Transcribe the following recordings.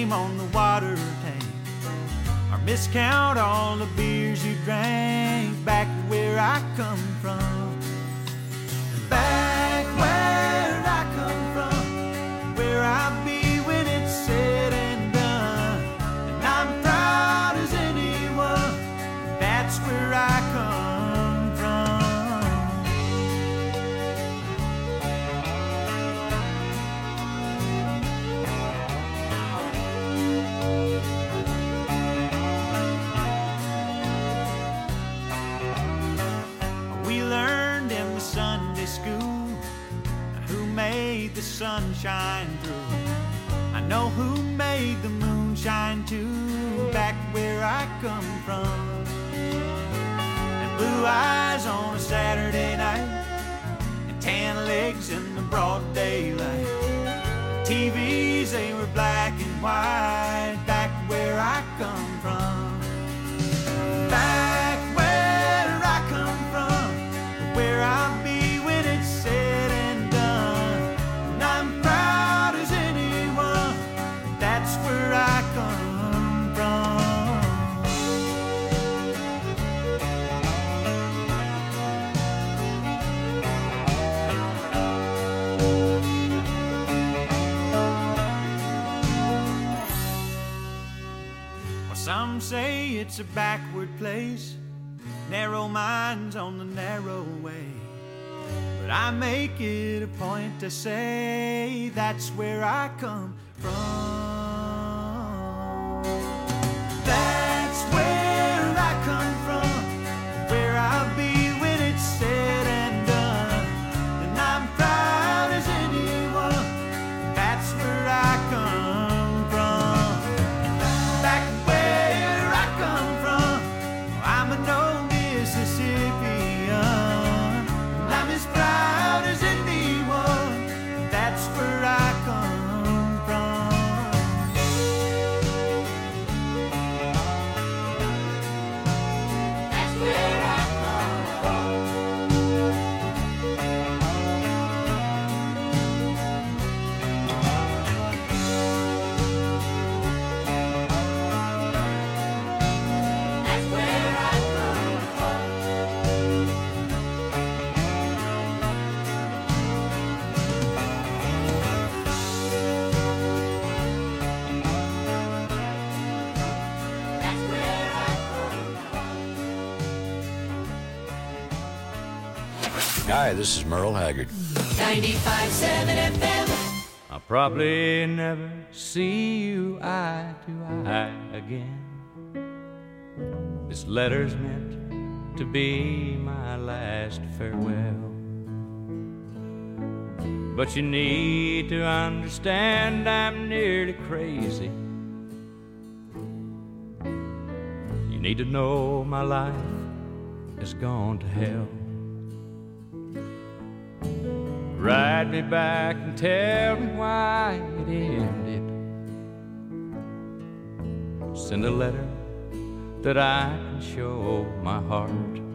name on the water tank, or miscount all the beers you drank back where I come from. Back where I come from, where I'll be when it's said and done. And I'm proud as anyone, that's where I come from. We learned in the Sunday school who made the sun shine through. I know who made the moon shine too, back where I come from. And blue eyes on a Saturday night, and tan legs in the broad daylight. TVs, they were black and white, back where I come from. Back where I come from, where I'll be when it's said and done. And I'm proud as anyone, that's where I come from. Well, some say it's a backward place, narrow minds on the narrow way. But I make it a point to say that's where I come from. That's where I come from, where I'll be when it's said and done. And I'm proud as anyone, that's where I come from. Back where I come from, I'm an old Mississippian. And I'm as proud as anyone, that's where I come from. That's where I come from. That's where I come from. That's where I come from. Hi, this is Merle Haggard. 95.7 FM. I'll probably never see you eye to eye again. This letter's meant to be my last farewell. But you need to understand I'm nearly crazy. You need to know my life has gone to hell. Write me back and tell me why it ended. Send a letter that I can show my heart.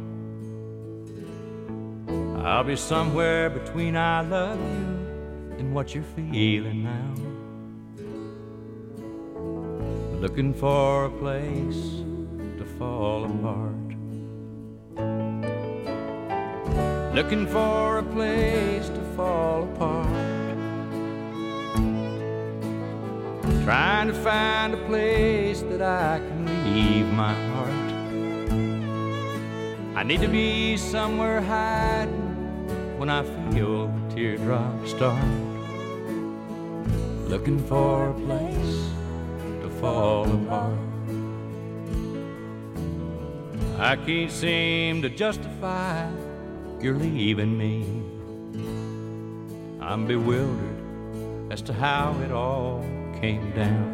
I'll be somewhere between I love you and what you're feeling now. Looking for a place to fall apart. Looking for a place to fall apart. Trying to find a place that I can leave my heart. I need to be somewhere hiding when I feel the teardrops start. Looking for a place to fall apart. I can't seem to justify you're leaving me. I'm bewildered as to how it all came down.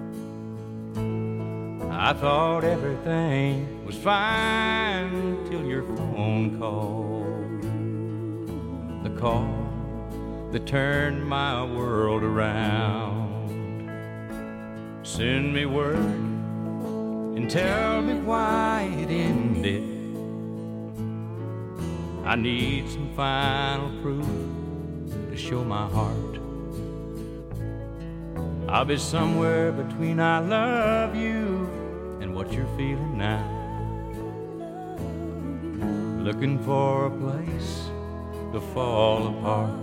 I thought everything was fine till your phone called. The call that turned my world around. Send me word and tell me why it ended. I need some final proof to show my heart. I'll be somewhere between I love you and what you're feeling now. Looking for a place to fall apart.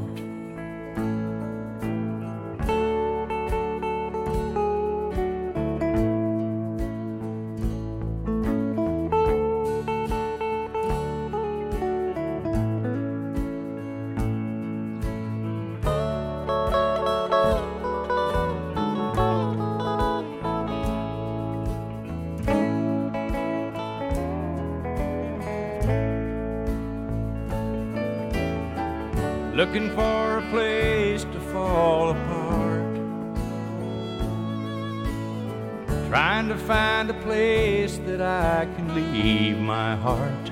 Looking for a place to fall apart. Trying to find a place that I can leave my heart.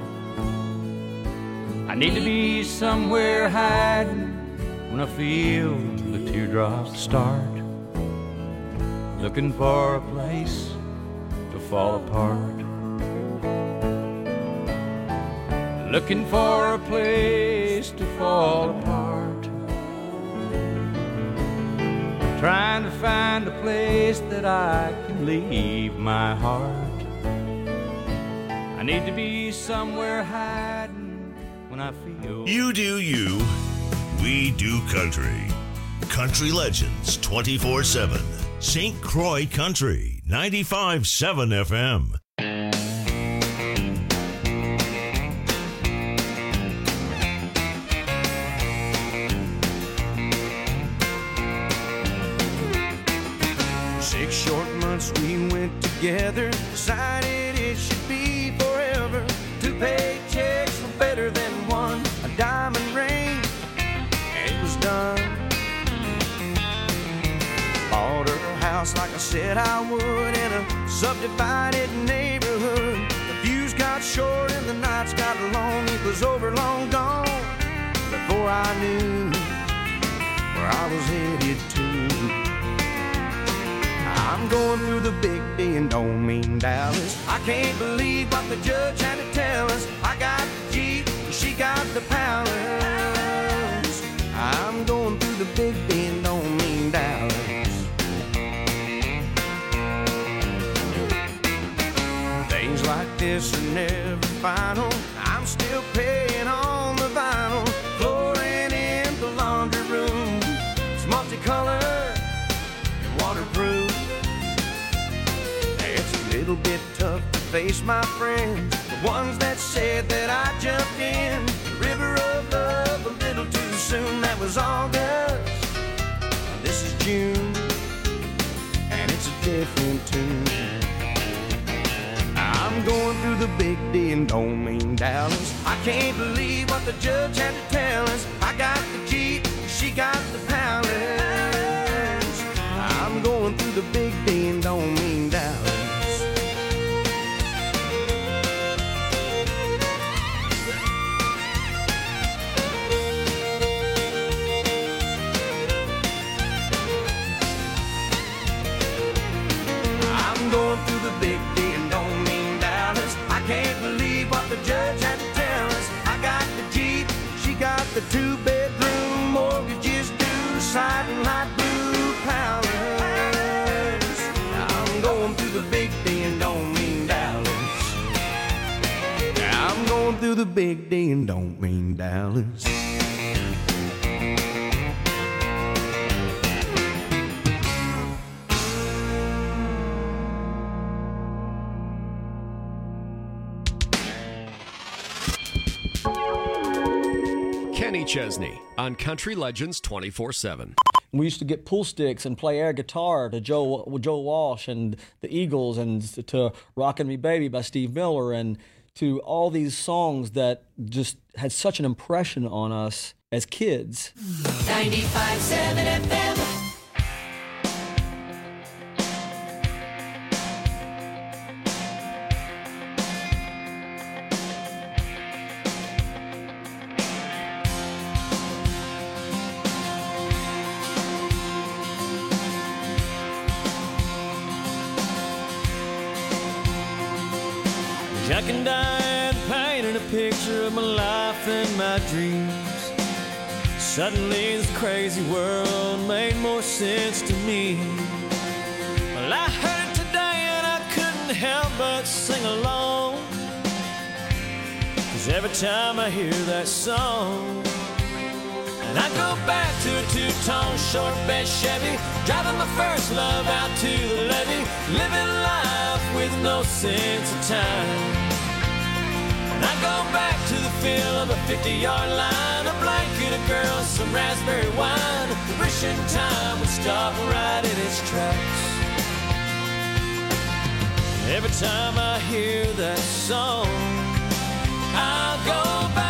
I need to be somewhere hiding when I feel the teardrops start. Looking for a place to fall apart. Looking for a place to fall apart. Trying to find a place that I can leave my heart. I need to be somewhere hiding when I feel. You do you, we do country. Country Legends 24/7. St. Croix Country 95.7 FM. We went together, decided it should be forever. 2 paychecks were better than one, a diamond ring, and it was done. Bought her a house like I said I would in a subdivided neighborhood. The views got short and the nights got long. It was over, long gone, before I knew where I was headed to. I'm going through the big D and don't mean Dallas. I can't believe what the judge had to tell us. I got the Jeep, she got the Palace. I'm going through the big D and don't mean Dallas. Things like this are never final. I'm still paying on the vinyl. Flooring in the laundry room, it's multicolored and waterproof. Little bit tough to face my friends, the ones that said that I jumped in the river of love a little too soon. That was August, this is June, and it's a different tune. I'm going through the big D and don't mean Dallas. I can't believe what the judge had to tell us. I got the Jeep, she got the Palace. I'm going through the big D and don't mean Dallas. Going through the big D and don't mean Dallas. I can't believe what the judge had to tell us. I got the Jeep, she got the 2-bedroom, mortgages due, siding light blue Palace. I'm going through the big D and don't mean Dallas. I'm going through the big D and don't mean Dallas. Kenny Chesney on Country Legends 24/7. We used to get pool sticks and play air guitar to Joe Walsh and the Eagles, and to Rockin' Me Baby by Steve Miller, and to all these songs that just had such an impression on us as kids. 95.7 FM. Jack and Diane painted a picture of my life and my dreams. Suddenly this crazy world made more sense to me. sing along. 'Cause every time I hear that song, and I go back to a two-tone short bed Chevy, driving my first love out to the levee, living life with no sense of time. And I go back to the feel of a 50-yard line, a blanket of girls, some raspberry wine, wishing time would stop right in its tracks. Every time I hear that song, I'll go back.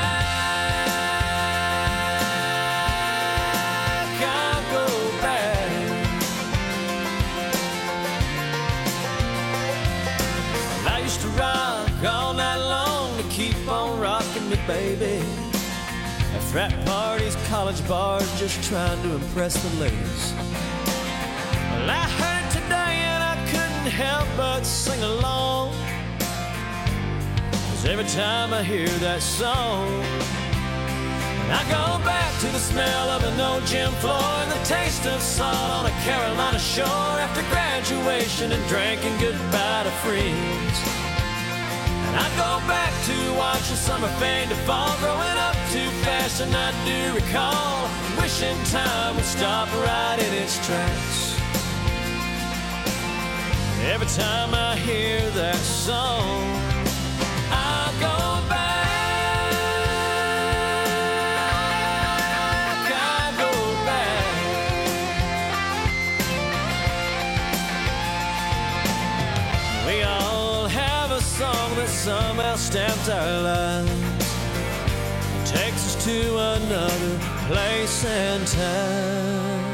All night long to keep on rocking me, baby. At frat parties, college bars, just trying to impress the ladies. Well, I heard it today and I couldn't help but sing along. 'Cause every time I hear that song, I go back to the smell of an old gym floor and the taste of salt on a Carolina shore after graduation and drinking goodbye to friends. I go back to watching summer fade to fall, growing up too fast, and I do recall wishing time would stop right in its tracks. Every time I hear that song, I go back, I go back. We all have a song that somehow stamps our lives, takes us to another place and time.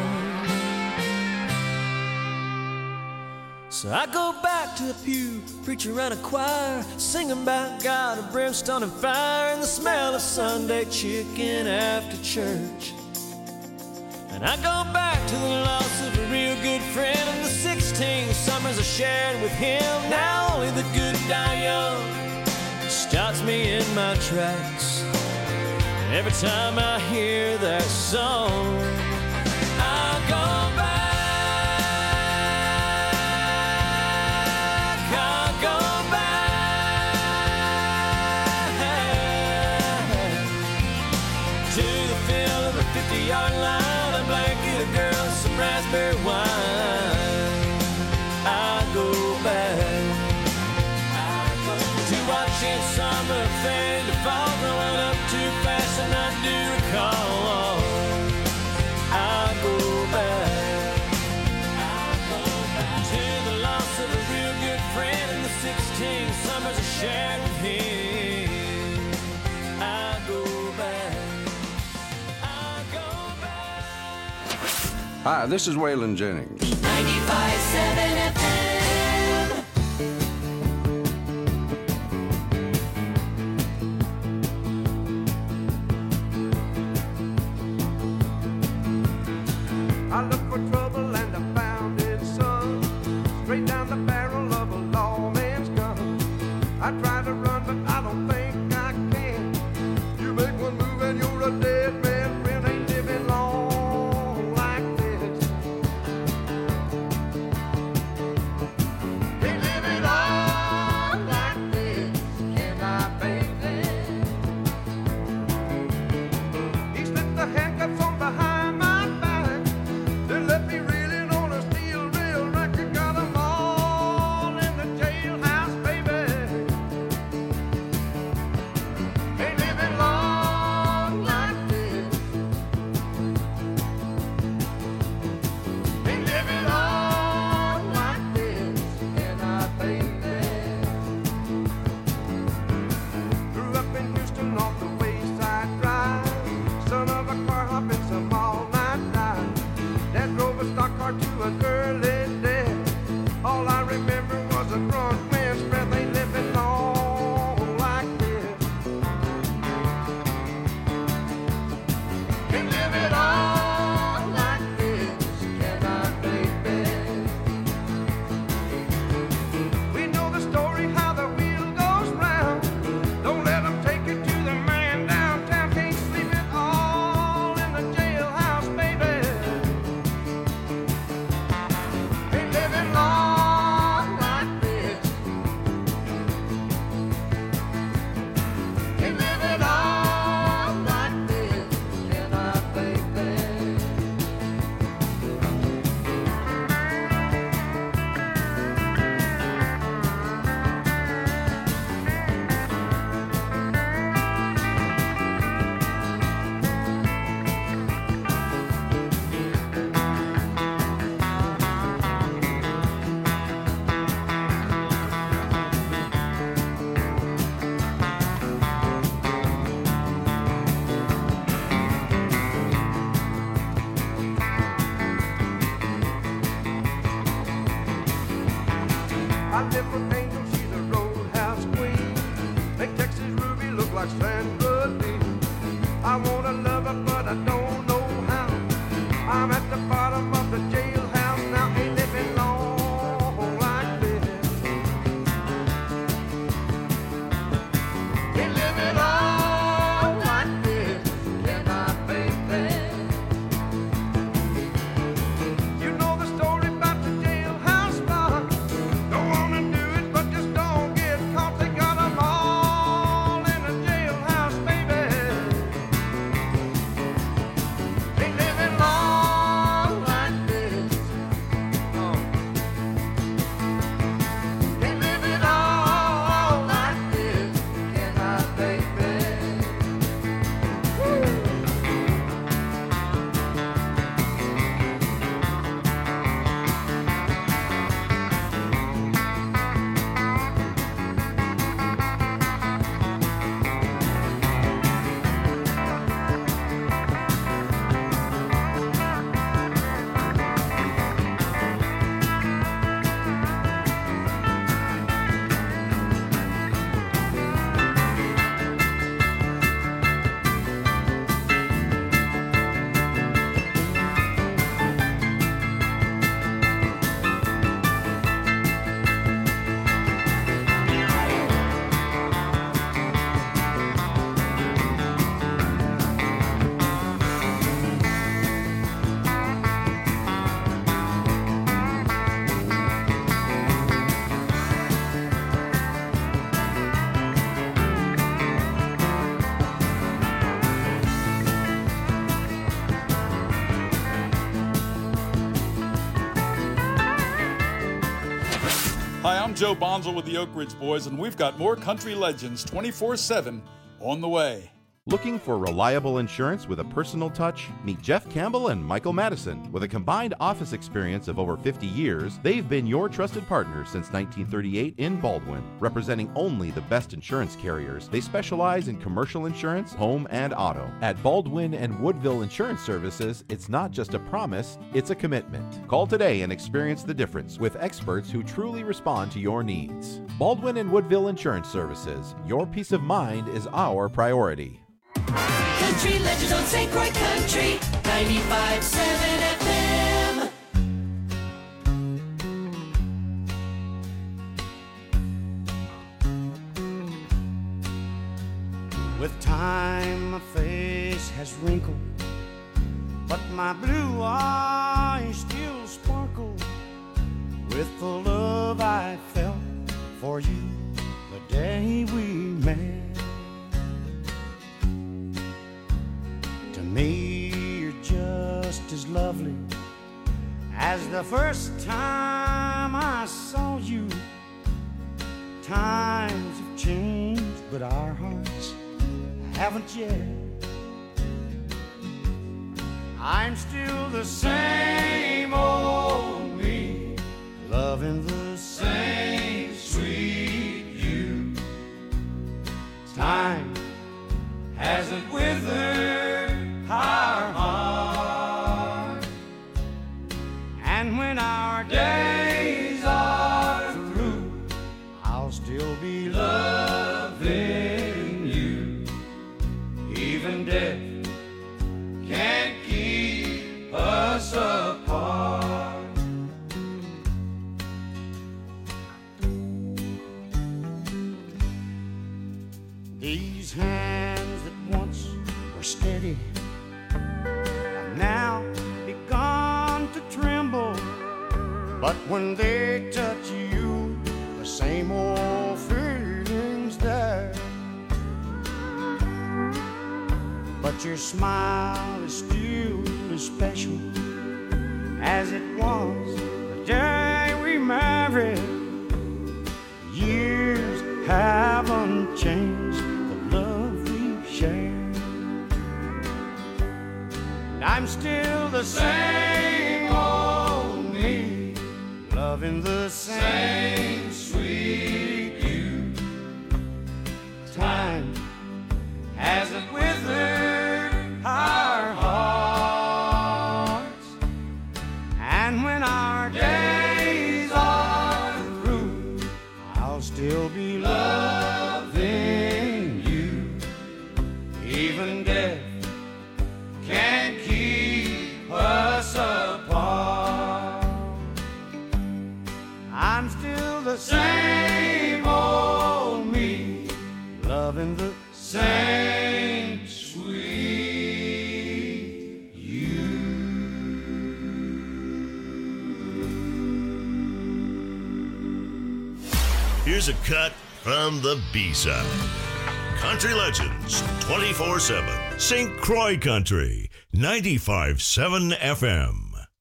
So I go back to the pew, preacher and a choir, singing about God and brimstone and fire, and the smell of Sunday chicken after church. And I go back to the loss of a real good friend and the 16 summers I shared with him. Now only the good die young stops me in my tracks. Every time I hear that song, I go back, I go back to the feel of a 50-yard line, a blanket of girls, some raspberry wine. I go back to watching summer fade to fall, growing up too fast, and I do recall. I go back to the loss of a real good friend and the 16 summers I shared with him. I go back, I go back. Hi, this is Waylon Jennings. 95.7 FM. I looked for trouble and I found it, son, straight down the barrel of a lawman's gun. I tried to run, but I don't think I can. You make one move and you're a dead man. Friend ain't living long like this. Ain't living long like this, can I, baby? He slipped the handcuffs on behind my back. They left me reeling on a steel rail rack. You got 'em all I live with Angel, she's a roadhouse queen. Make Texas Ruby look like Sandra Lee. I wanna love her, but I don't know how. I'm at the bottom of the jailhouse now, ain't living long like this. Ain't living long like this, can I, baby? You know the story about the jailhouse bar. Don't wanna do it, but just don't get caught. They got 'em all in the jailhouse, baby. Ain't living long like this. Ain't living all like this, can I, baby? Hi, I'm Joe Bonzel with the Oak Ridge Boys, and we've got more Country Legends 24/7 on the way. Looking for reliable insurance with a personal touch? Meet Jeff Campbell and Michael Madison. With a combined office experience of over 50 years, they've been your trusted partner since 1938 in Baldwin. Representing only the best insurance carriers, they specialize in commercial insurance, home, and auto. At Baldwin and Woodville Insurance Services, it's not just a promise, it's a commitment. Call today and experience the difference with experts who truly respond to your needs. Baldwin and Woodville Insurance Services. Your peace of mind is our priority. Country Legends on St. Croix Country 95.7 FM. With time my face has wrinkled, but my blue eyes still sparkle with the love I felt for you the day we met. To me, you're just as lovely as the first time I saw you. Times have changed, but our hearts haven't yet. I'm still the same old me, loving the same sweet you. Time hasn't withered our heart, and when our days are through, I'll still be loving you. Even death can't keep us apart. These hands that once were steady have now begun to tremble, but when they touch you, the same old feeling's there. But your smile is still as special as it was the day we married. Years haven't changed the love we shared. And I'm still the same old me, loving the same sweet you. Time hasn't withered our hearts, and when our days are through, still the same old me, loving the same sweet you. Here's a cut from the B-side. Country Legends 24/7. St. Croix Country 95.7 FM.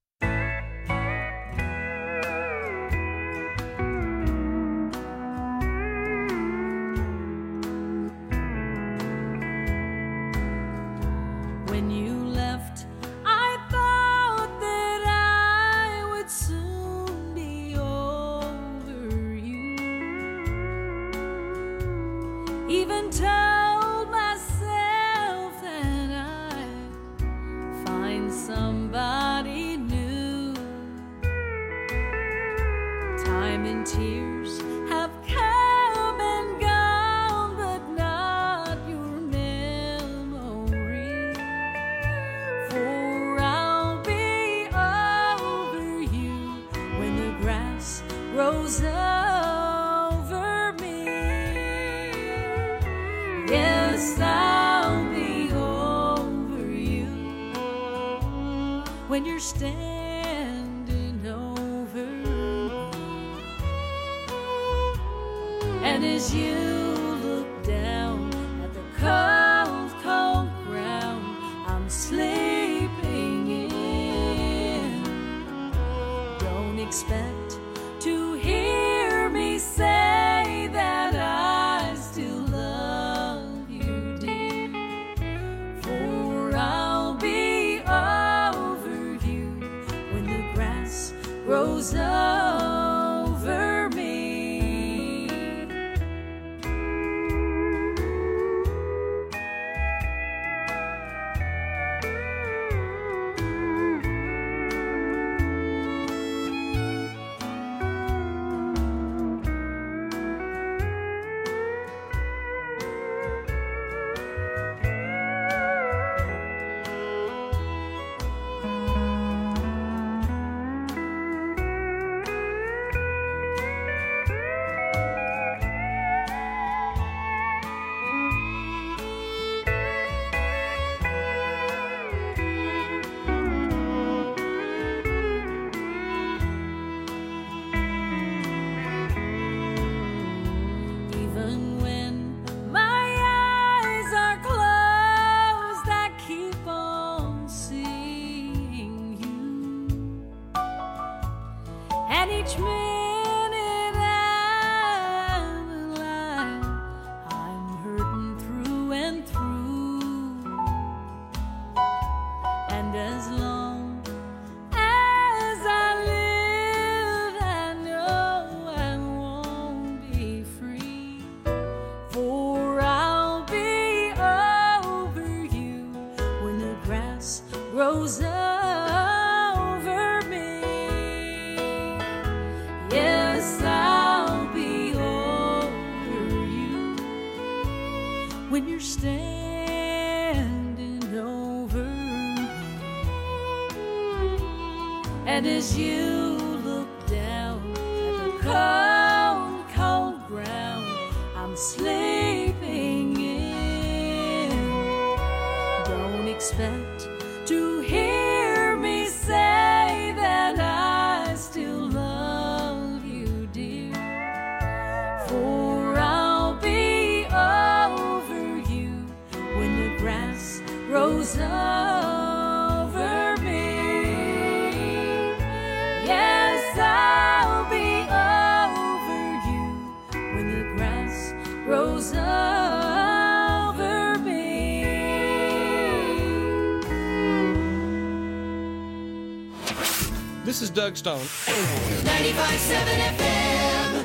When you left, I thought that I would soon be over you. Even told myself that I'd find somebody new. Time and tears have come and gone, but not your memory. For I'll be over you when the grass grows over me. Yes, I'll be over you when you're standing over me. And as you look down at the cold, cold ground I'm sleeping in, don't expect to hear me say that I still love you, dear. For I'll be over you when the grass grows over me. Even when my eyes are closed, I keep on seeing you. And each minute I'm alive, I'm hurting through and through. And as long as I live, I know I won't be free. For I'll be over you when the grass grows over me. Yes, I'll be over you when you're standing over me. And as you look down at the cold, cold ground I'm sleeping in, don't expect to hear me say that I still love you, dear. For I'll be over you when the grass grows over me. Yes, I'll be over you when the grass grows over me. This is Doug Stone. 95.7 FM.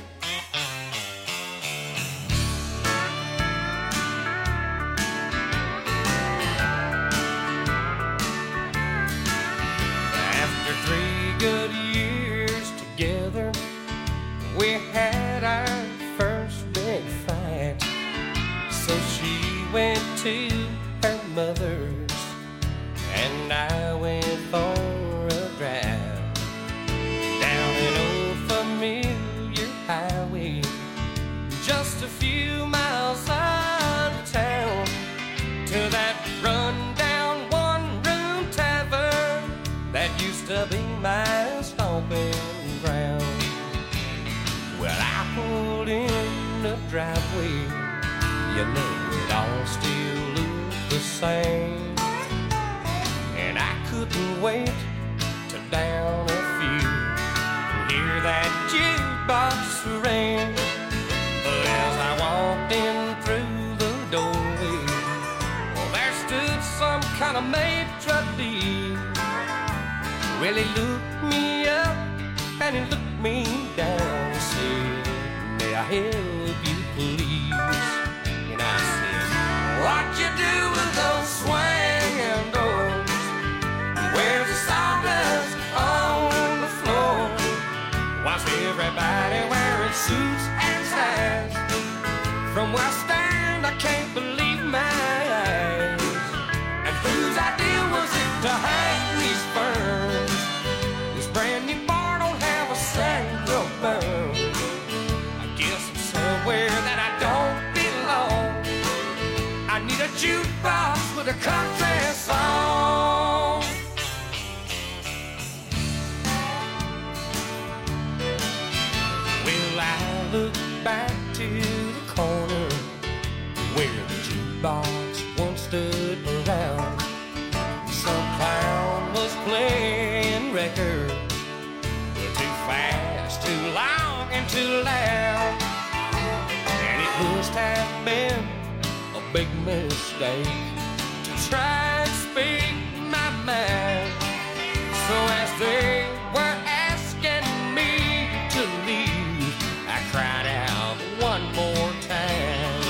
After 3 good years together, we had our first big fight. So she went to her mother's and I went for a drive down an old familiar way, you know it all still looked the same. And I couldn't wait to down a few and hear that jukebox ring. But as I walked in through the doorway, well, there stood some kind of maitre d'. Well, he looked me up and he looked me down and said, "May I help you, please?" And I said, "What you do with those swinging doors? Where's the sawdust on the floor? Why's everybody wearing suits and ties? From where I stand, I can't believe my eyes. And whose idea was it to hang these ferns? This brand new bar don't have a single burn. I guess I'm somewhere that I don't belong. I need a jukebox with a country song." Well, I look back to the corner where the jukebox once stood around. Some clown was playing records, too fast, too long, and too loud. And it must have been a big mistake to try and speak my mind. So as they were asking me to leave, I cried out one more time,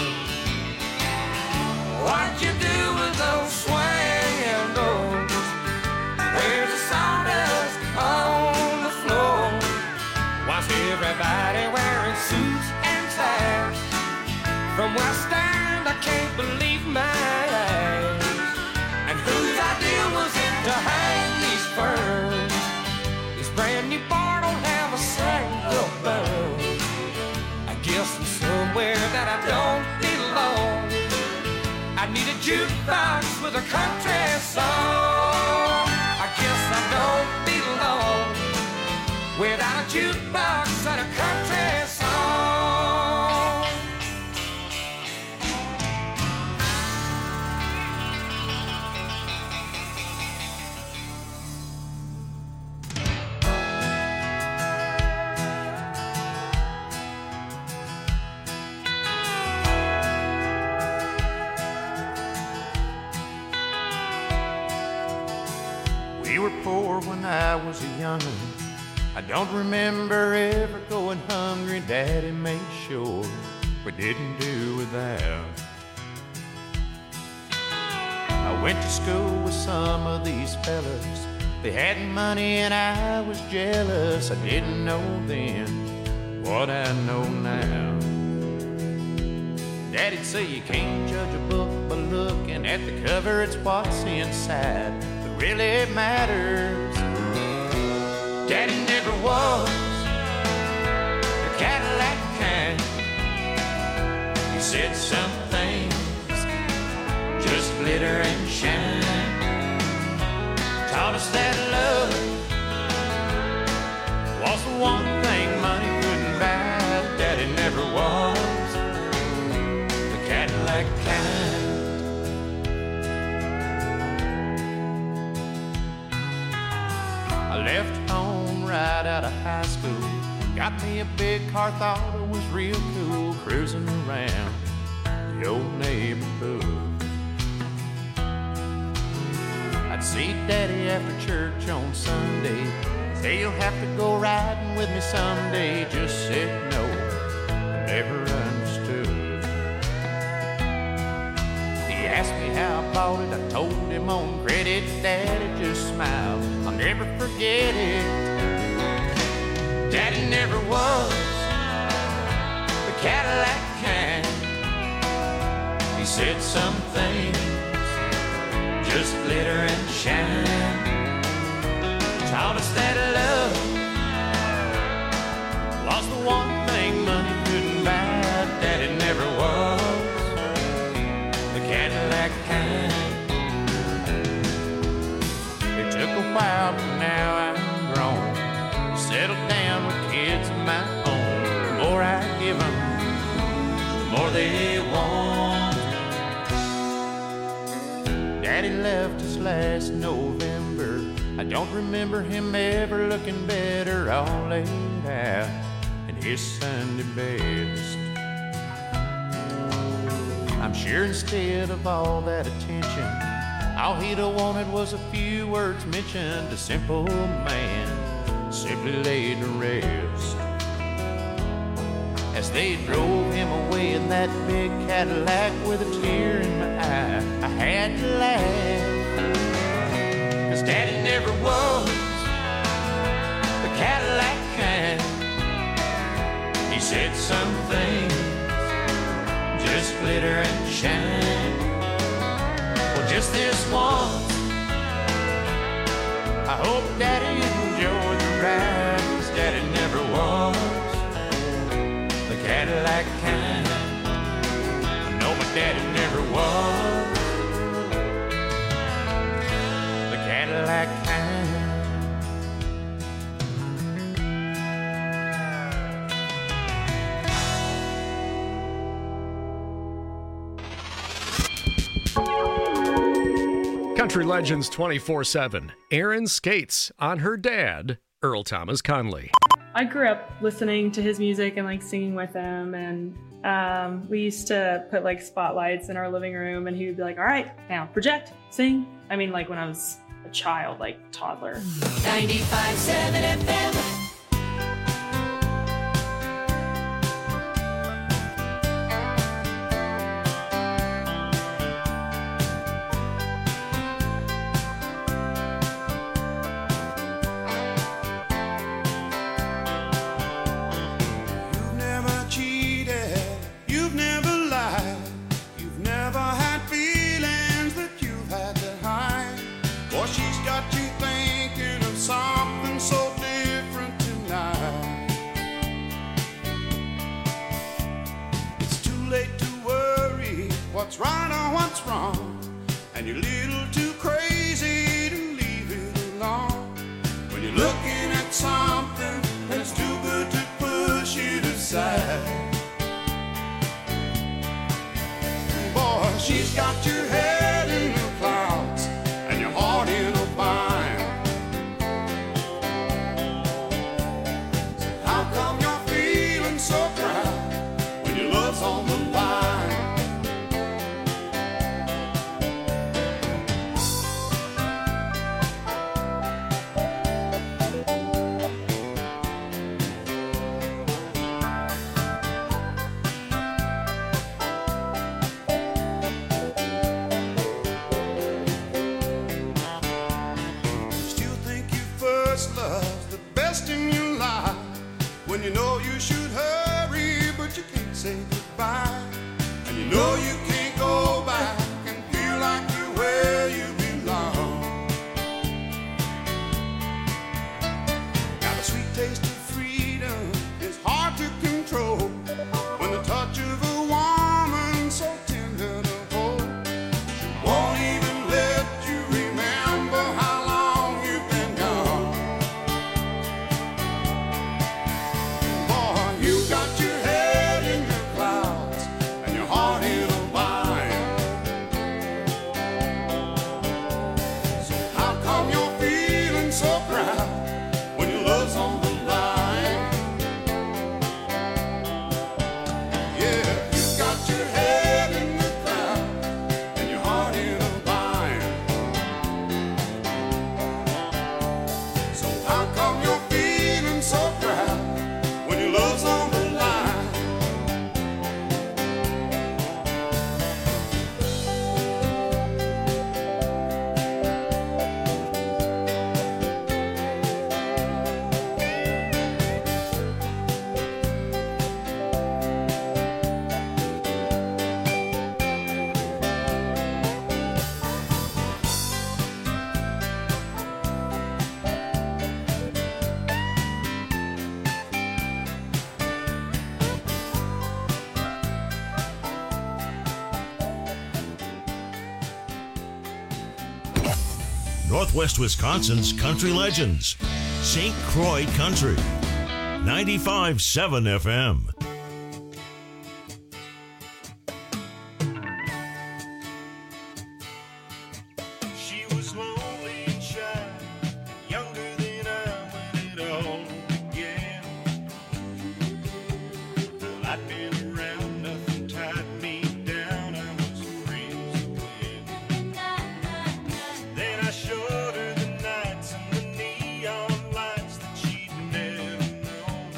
"What you do with those swinging doors? Where's the sawdust on the floor? Why's everybody wearing suits and ties? From where I stand, I can't believe my eyes. And whose idea was it to hang these ferns? This brand new bar don't have a single burn. I guess I'm somewhere that I don't belong. I need a jukebox with a country song. I guess I don't belong without a jukebox and a country song." We were poor when I was a young'un. I don't remember ever going hungry. Daddy made sure we didn't do without. I went to school with some of these fellas. They had money and I was jealous. I didn't know then what I know now. Daddy'd say you can't judge a book by looking at the cover. It's what's inside that really matters. Daddy never was the Cadillac kind. He said some things just glitter and shine. Taught us that love was the one thing money couldn't buy. Daddy never was the Cadillac kind. I left home right out of high school. Got me a big car, thought it was real cool. Cruising around the old neighborhood. I'd see Daddy after church on Sunday. Say you'll have to go riding with me someday. Just said no, I never understood. He asked me how I bought it, I told him on credit. Daddy just smiled, I'll never forget it. Daddy never was the Cadillac kind. He said some things just glitter and shine. Taught us that love was the one thing money couldn't buy. Daddy never was the Cadillac kind. It took a while, but now I'm grown, settled down with kids of my own. The more I give them, the more they want. Daddy left us last November. I don't remember him ever looking better, all laid out in his Sunday best. I'm sure instead of all that attention, all he'd have wanted was a few words mentioned. A simple man simply laid to rest. As they drove him away in that big Cadillac with a tear in my eye, I had to laugh. 'Cause Daddy never was the Cadillac kind. He said some things just glitter and shine. Well, just this once, I hope Daddy enjoyed the ride. 'Cause Daddy never was the Cadillac kind. No, my daddy never was the Cadillac kind. Country Legends 24/7. Erin skates on her dad, Earl Thomas Conley. I grew up listening to his music and like singing with him, and we used to put like spotlights in our living room, and he would be like, all right, now project, sing. I mean, like when I was a child, like toddler. 95.7 FM. What's right or what's wrong, and you're a little too crazy to leave it alone. When you're looking at something and it's too good to push it aside. Boy, she's got your head in the clouds and your heart in a bind. So how come you're feeling so proud when your love's on the line? You know you should hurry, but you can't say goodbye. And you know you can't go back and feel like you're where you belong. Now the sweet taste of freedom is hard to control when the touch of a woman so tender to hold. She won't even let you remember how long you've been gone. You got your head in the clouds and your heart in a bind. So how come you're feeling so proud when your love's on the line? Yeah, you got your head in the clouds and your heart in a bind. So how come you're feeling so proud when your love's on the line? Northwest Wisconsin's Country Legends, St. Croix Country, 95.7 FM. I'd been around, nothing tied me down. I was free as the wind. Then I showed her the nights and the neon lights that she'd never known.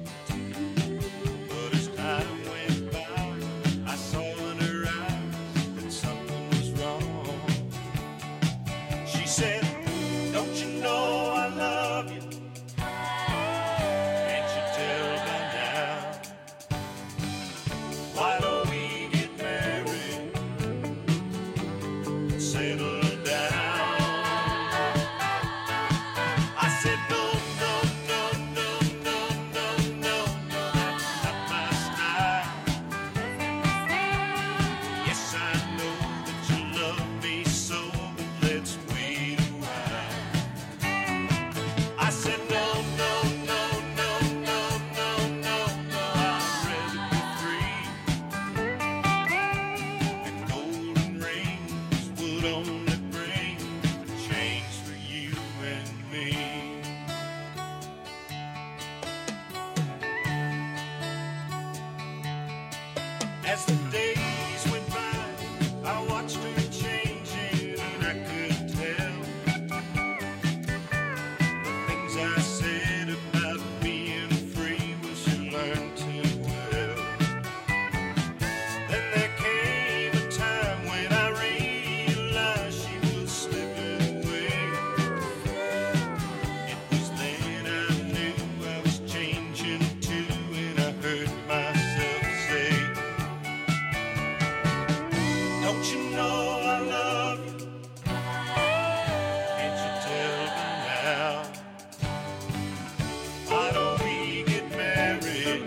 But as time went by, I saw in her eyes that something was wrong. She said, "Don't you know I love you? Can't you tell by now? Why don't we get married and settle down?" I said, "No, no, no, no, no, no, no, no, that's not my style. Yes, I know that you love me so, but let's wait a while." I said, "No, no, no, no, no, no, no, no, I'd rather be free. And golden rings would only bring a change for you and me." As the days went by, I watched her changing, and I could tell the things I said about being free, well, she learned too well. Then there came a time when I realized she was slipping away. It was then I knew I was changing too, and I heard myself say, "Don't you know I love you? Can't you tell by now? Why don't we get married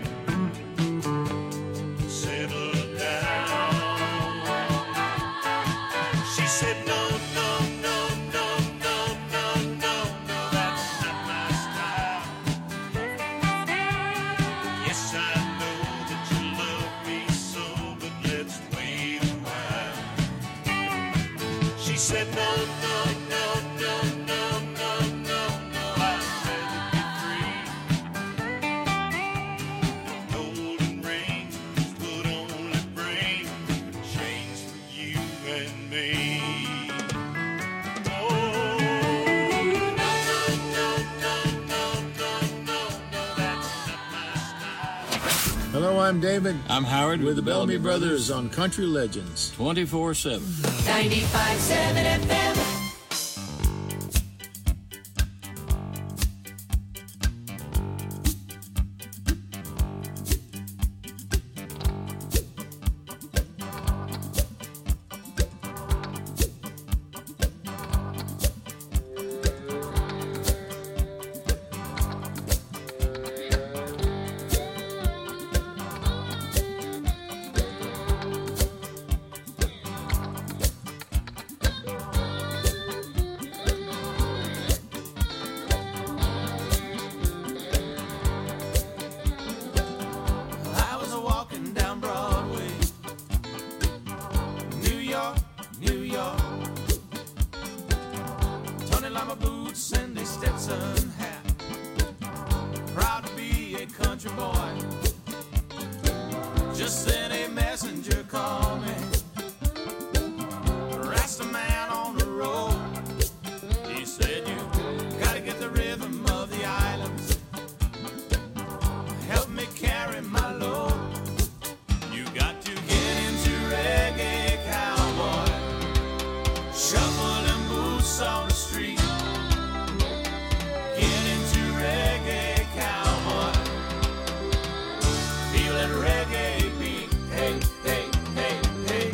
and settle down?" She said, "No, no, no, no, no, no, no, no, that's not my style. Yes, I know that you love me so, but let's wait a while." She said, "No, no, no, no, no, no, no, no, I'd rather be free. Golden rings would only bring change for you and me." Oh, no, no, no, no, no, no, no, no, that's not my style. Hello, I'm David. I'm Howard with the Bellamy Brothers on Country Legends 24/7. 95.7 FM. I was walking down Broadway, New York, New York. Tony Lama boots and a Stetson hat. Proud to be a country boy. Just then a messenger called me. Rasta man on the road. He said, "You gotta get the rhythm of the islands. Help me carry my load. You got to get into reggae, cowboy. Shuffle them boots on the street. Get into reggae, cowboy. Feel that reggae beat. Hey, hey, hey, hey."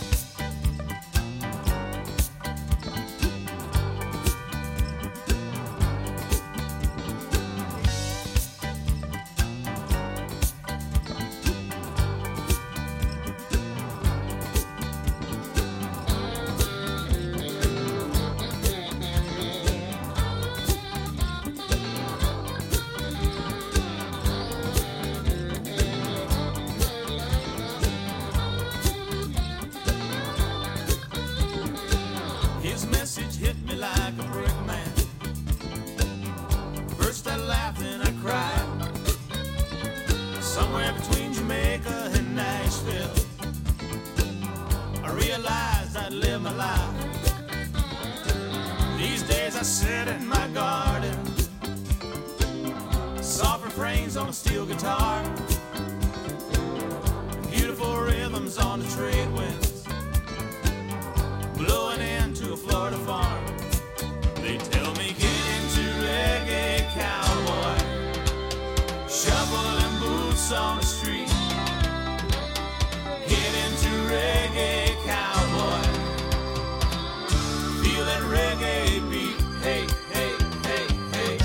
His message hit me like a brick, man. First I laughed, then I cried. Somewhere between Jamaica and Nashville, I realized I'd live my life. These days I sit in my garden, soft refrains on a steel guitar, beautiful rhythms on the trade winds, blowing into a Florida farm. They tell me get into reggae, cowboy, shuffling boots on the street. Get into reggae, cowboy, feel that reggae beat. Hey, hey, hey, hey.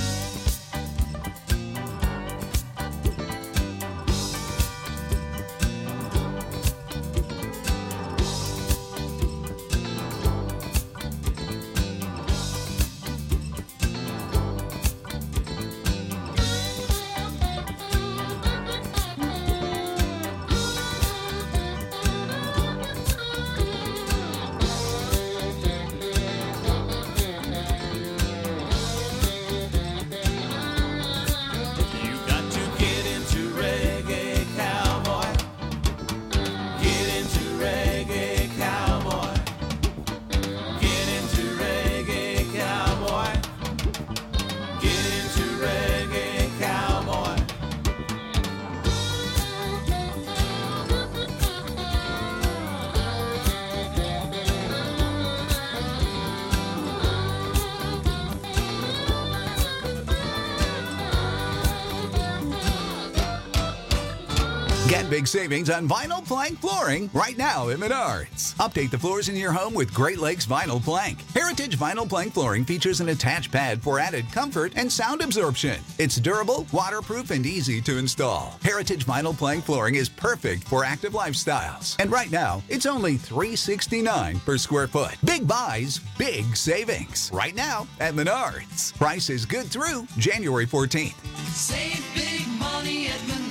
Get big savings on vinyl plank flooring right now at Menards. Update the floors in your home with Great Lakes Vinyl Plank. Heritage Vinyl Plank flooring features an attached pad for added comfort and sound absorption. It's durable, waterproof, and easy to install. Heritage Vinyl Plank flooring is perfect for active lifestyles. And right now, it's only $369 per square foot. Big buys, big savings. Right now at Menards. Price is good through January 14th. Save big money at Menards.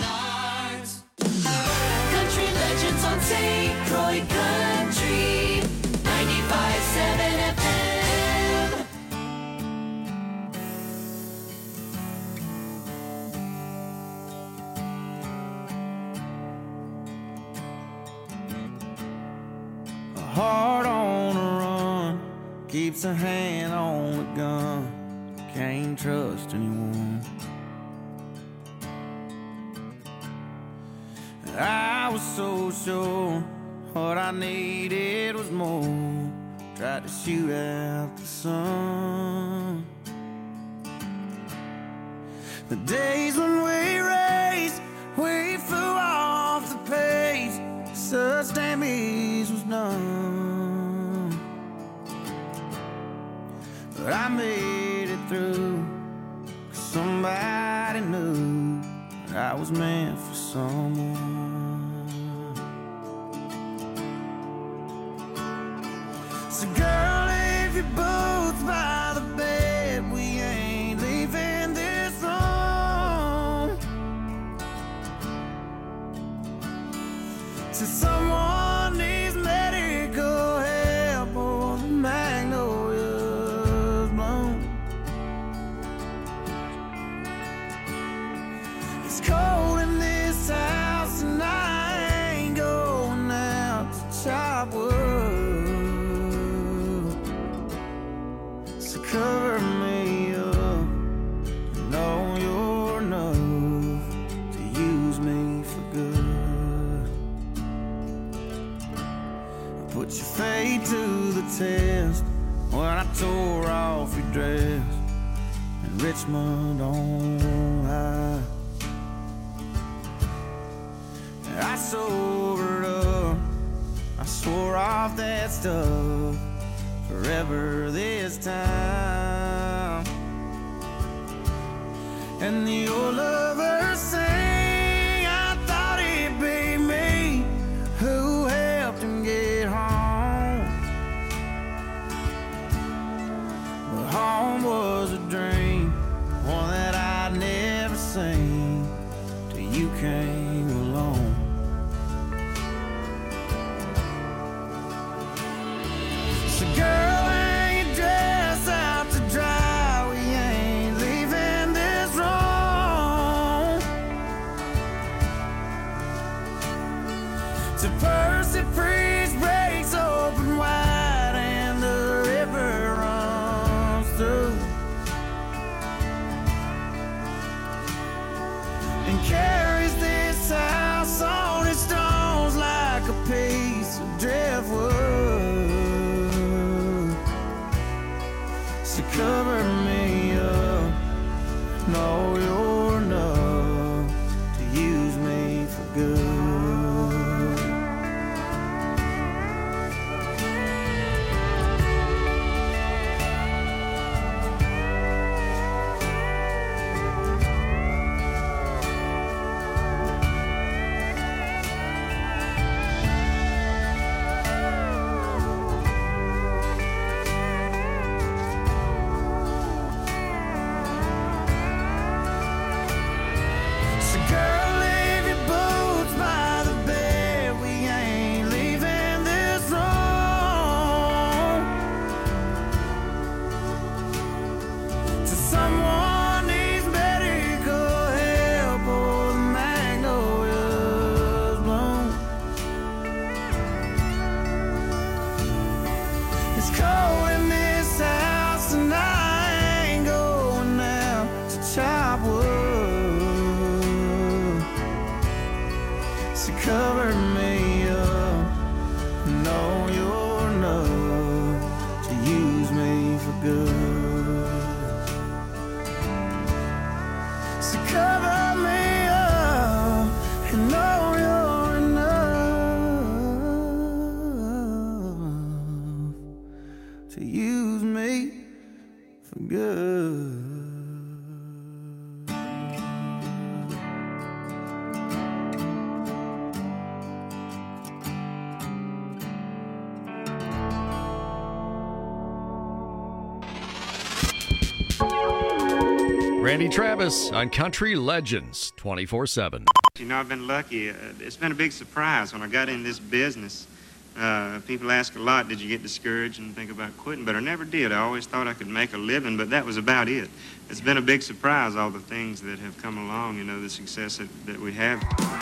Country Legends on St. Croix Country 95.7 FM. A heart on a run keeps a hand on the gun. Can't trust anyone. I was so sure what I needed was more. Tried to shoot out the sun. The days when we raced, we flew off the pace. Such damage was done. But I made it through, 'cause somebody knew that I was meant for someone. So girl, if you're both by the bed, we ain't leaving this room. So someone needs medical help or the magnolia's blown. It's cold in this house and I ain't going out to chop wood. So cover me up, you know you're enough to use me for good. I put your fate to the test when I tore off your dress in Richmond on high. I sobered up, I swore off that stuff forever this time. And the old lover sang, I thought it'd be me who helped him get home. But home was a dream, one that I'd never seen till you came along. So girl, hang your dress out to dry. We ain't leaving this room. till Percy Priest breaks open wide and the river runs through and carries this house on its stones like a piece of driftwood. So cover me up, know you're enough to use me for good. Cover me up, know you're enough to use me for good. So cover me up and know you're enough to use me for good. Randy Travis on Country Legends 24/7. You know, I've been lucky. It's been a big surprise when I got in this business. People ask a lot, did you get discouraged and think about quitting? But I never did. I always thought I could make a living, but that was about it. It's been a big surprise, all the things that have come along, you know, the success that we have.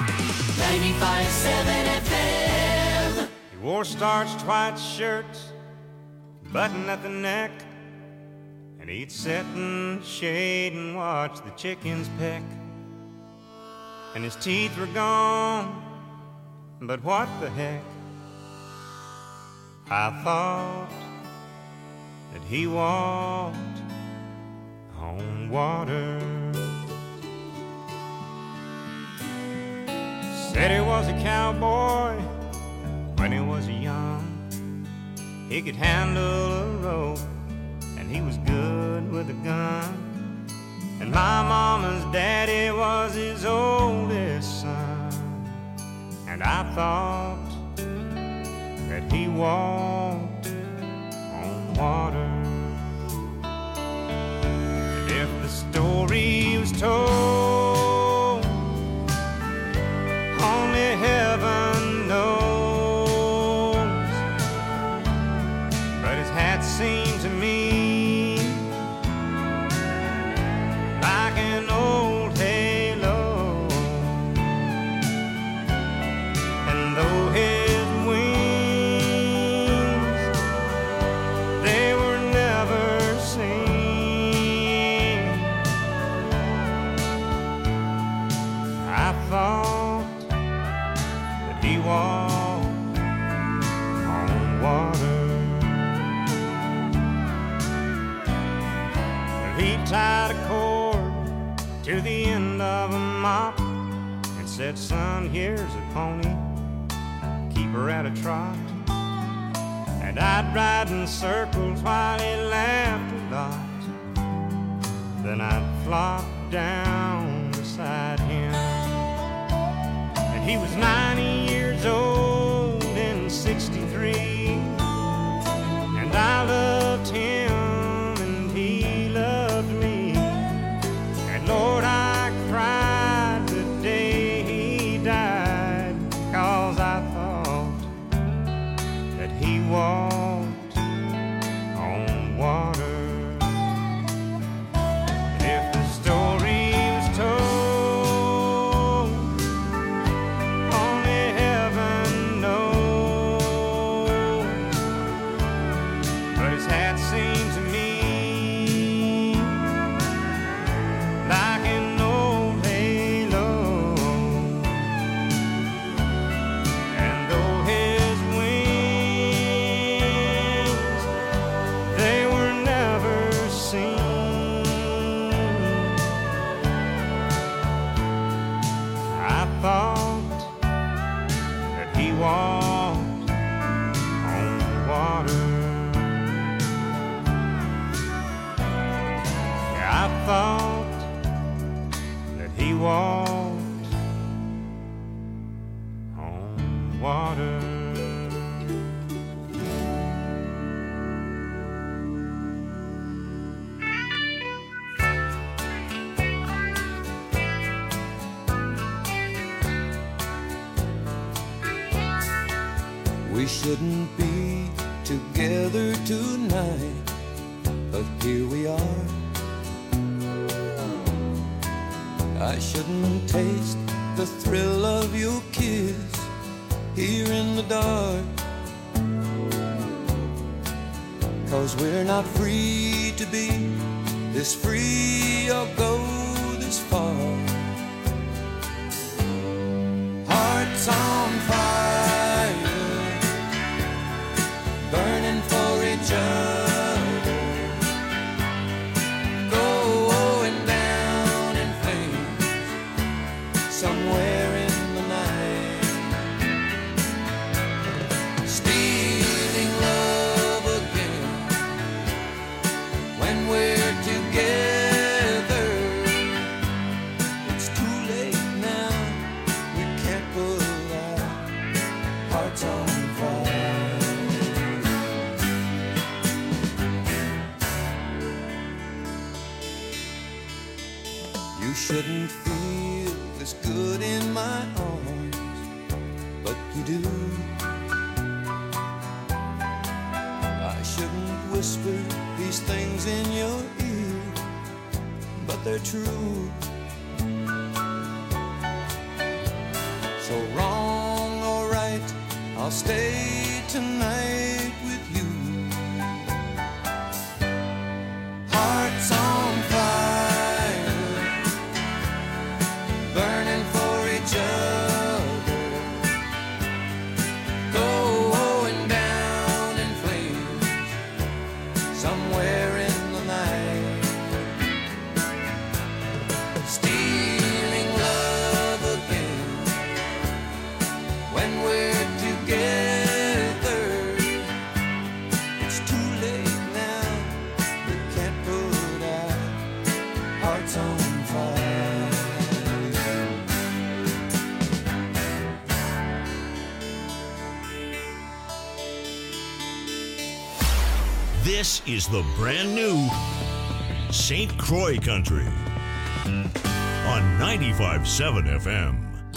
95.7 FM. He wore starched white shirts, button at the neck, and he'd sit in the shade and watch the chickens peck. And his teeth were gone, but what the heck? I thought that he walked on water. Said he was a cowboy when he was young. He could handle a rope and he was good with a gun. And my mama's daddy was his oldest son. And I thought that he walked on water. And if the story was told, only heaven knows. But his hat seemed to me like an old halo. And though his wings, they were never seen, I thought that he walked on water. He tied a cord to the end of a mop and said, son, here's a pony, keep her at a trot. And I'd ride in circles while he laughed a lot. Then I'd flop down beside him. And he was 90 years old in 63. And I loved him and he loved me. And Lord, I cried the day he died, 'cause I thought that he walked on water. If the story was told, only hell We shouldn't be together tonight, but here we are. I shouldn't taste the thrill of your kiss here in the dark, 'cause we're not free to be this free or go this far. Hearts on fire, burning for each other, going down in flames somewhere in the night, stealing love again when we're together. It's too late now, we can't put our hearts on fire. You shouldn't feel this good in my arms, but you do. I shouldn't whisper these things in your ear, but they're true. So wrong or right, I'll stay tonight with you. Hearts on fire, burning for each other, going down in flames somewhere in the night, stealing love again when we're together. It's too late now, we can't put our hearts on fire. This is the brand new St. Croix Country on 95.7 FM.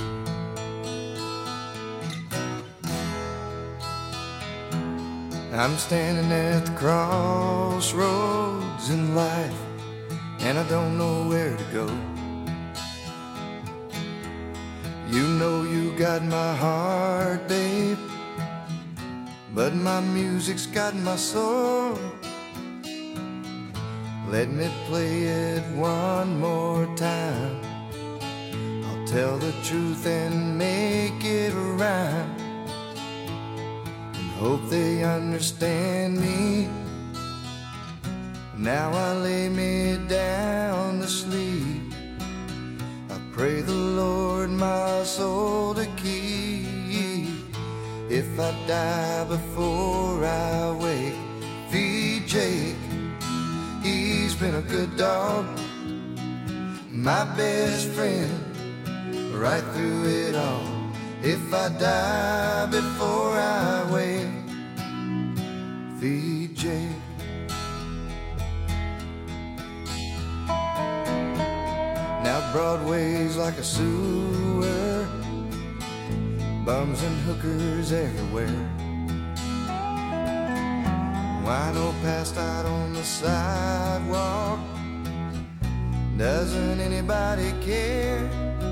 I'm standing at the crossroads in life, and I don't know where to go. You know you got my heart, babe, but my music's got my soul. Let me play it one more time. I'll tell the truth and make it rhyme, and hope they understand me. Now I lay me down to sleep. I pray the Lord my soul to keep. If I die before I wake, feed Jake, he's been a good dog, my best friend, right through it all. If I die before I wake, feed Jake. Now Broadway's like a sewer, bums and hookers everywhere. Wino passed out on the sidewalk, doesn't anybody care?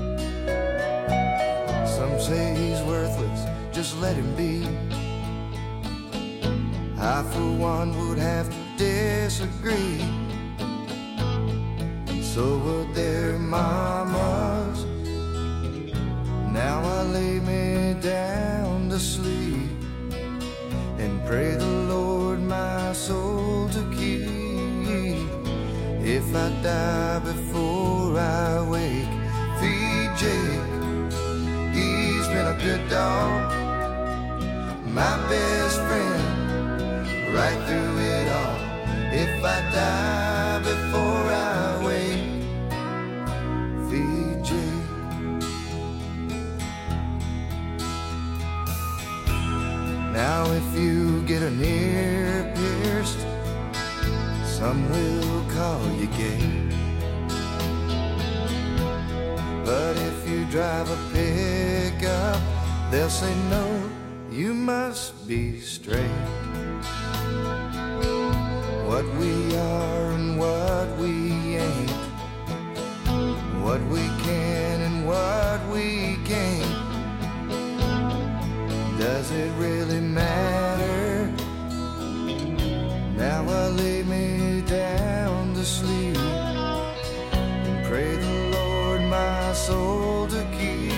Some say he's worthless, just let him be. I for one would have to disagree, and so would their mamas. Now I lay me down to sleep and pray the Lord my soul to keep. If I die before I wake, feed Jake, he's been a good dog, my best friend, right through it all. If I die before I wake, feed Jake. Now if you get an ear pierced, some will call you gay. But if you drive a pickup, they'll say no, you must be straight. What we are and what we ain't, what we can and what we can't. Does it really matter? Now I lay me down to sleep and pray the Lord my soul to keep.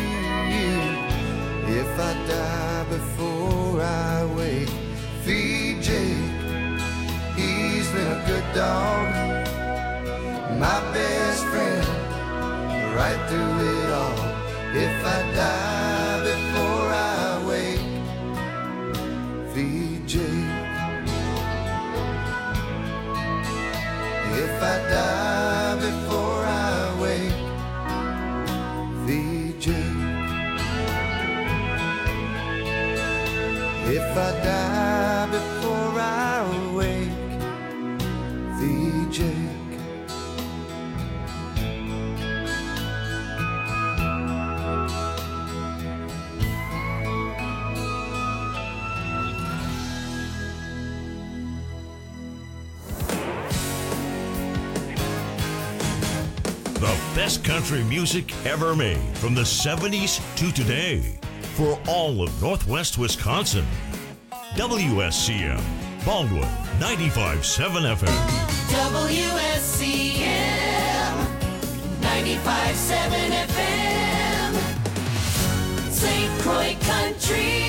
If I die before I wake, feed Jake, he's been a good dog, my best friend, right through it all. If I die before I wake, feed Jake. If I die before I wake, feed Jake. If I die before I wake, feed Jake. The best country music ever made from the 70s to today for all of Northwest Wisconsin. WSCM, Baldwin, 95.7 FM. WSCM 95.7 FM, St. Croix Country.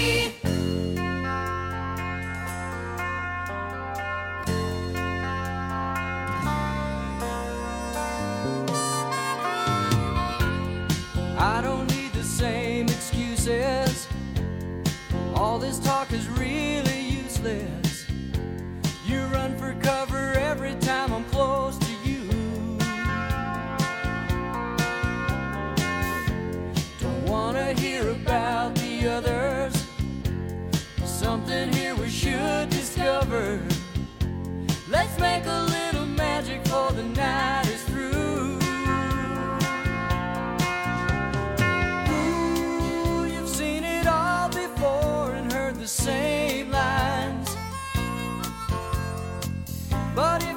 I don't need the same excuses. All this talk is really useless. You run for cover every time I'm close to you. Don't wanna hear about the others. Something here we should discover. Let's make a little magic for the night is through. Ooh, you've seen it all before and heard the same lines. But